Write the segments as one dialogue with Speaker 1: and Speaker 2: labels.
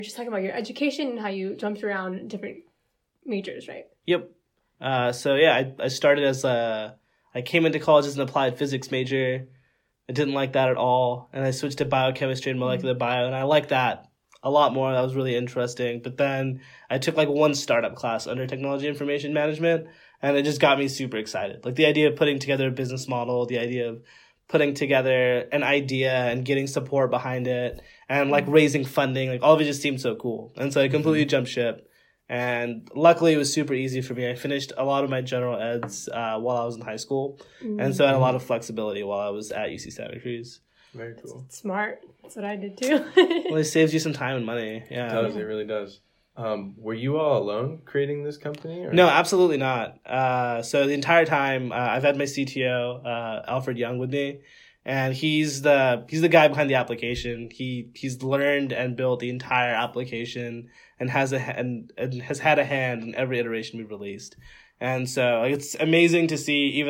Speaker 1: just talking about your education and how you jumped around different majors, right?
Speaker 2: Yep. So yeah, I started as I came into college as an applied physics major. I didn't like that at all, and I switched to biochemistry and molecular bio, and I liked that a lot more. That was really interesting. But then I took like one startup class under technology information management, and it just got me super excited. Like the idea of putting together a business model, the idea of putting together an idea and getting support behind it, and like raising funding, like all of it just seemed so cool. And so I completely jumped ship. And luckily, it was super easy for me. I finished a lot of my general eds while I was in high school. And so I had a lot of flexibility while I was at UC Santa Cruz.
Speaker 3: Very cool.
Speaker 1: It's smart. That's what I did too.
Speaker 2: Well, it saves you some time and money. Yeah.
Speaker 3: It does. It really does. Were you all alone creating this company? Or?
Speaker 2: No, absolutely not. So the entire time, I've had my CTO, Alfred Young, with me. And he's the guy behind the application. He's learned and built the entire application and has had a hand in every iteration we've released. And so it's amazing to see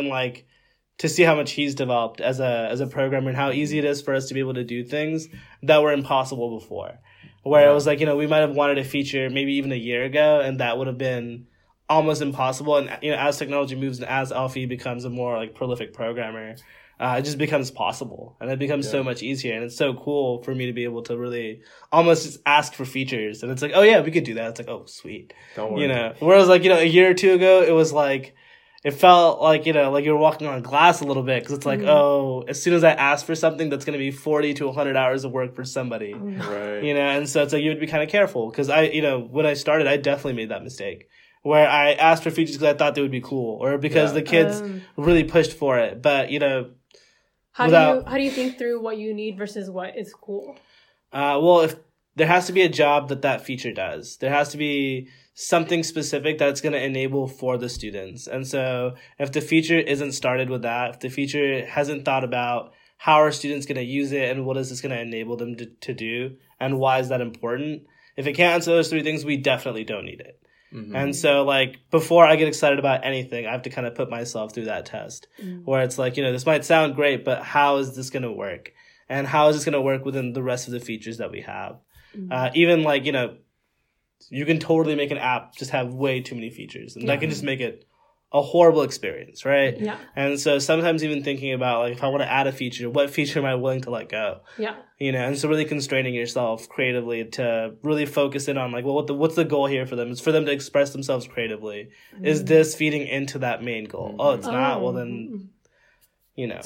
Speaker 2: how much he's developed as a programmer and how easy it is for us to be able to do things that were impossible before. Where it was like, we might have wanted a feature maybe even a year ago, and that would have been almost impossible. And as technology moves and as Alfie becomes a more like prolific programmer, it just becomes possible, and it becomes so much easier. And it's so cool for me to be able to really almost just ask for features. And it's like, oh yeah, we could do that. It's like, oh sweet.
Speaker 3: Don't worry.
Speaker 2: Whereas like, a year or two ago, it was like, it felt like, like you were walking on glass a little bit. Cause it's like, oh, as soon as I ask for something, that's going to be 40 to 100 hours of work for somebody.
Speaker 3: Right.
Speaker 2: And so it's like, you would be kind of careful. Cause when I started, I definitely made that mistake where I asked for features because I thought they would be cool or because the kids really pushed for it. But,
Speaker 1: how do you think through what you need versus what is cool?
Speaker 2: Well, if there has to be a job that feature does, there has to be something specific that it's going to enable for the students. And so if the feature isn't started with that, if the feature hasn't thought about how are students going to use it and what is this going to enable them to do and why is that important, if it can't answer those three things, we definitely don't need it. Mm-hmm. And so, like, before I get excited about anything, I have to kind of put myself through that test where it's like, this might sound great, but how is this going to work? And how is this going to work within the rest of the features that we have? Even like, you can totally make an app just have way too many features, and that can just make it a horrible experience, right?
Speaker 1: Yeah.
Speaker 2: And so sometimes even thinking about, like, if I want to add a feature, what feature am I willing to let go?
Speaker 1: Yeah.
Speaker 2: And so really constraining yourself creatively to really focus in on, like, well, what's the goal here for them? It's for them to express themselves creatively. Is this feeding into that main goal? Oh, it's not? Well, then,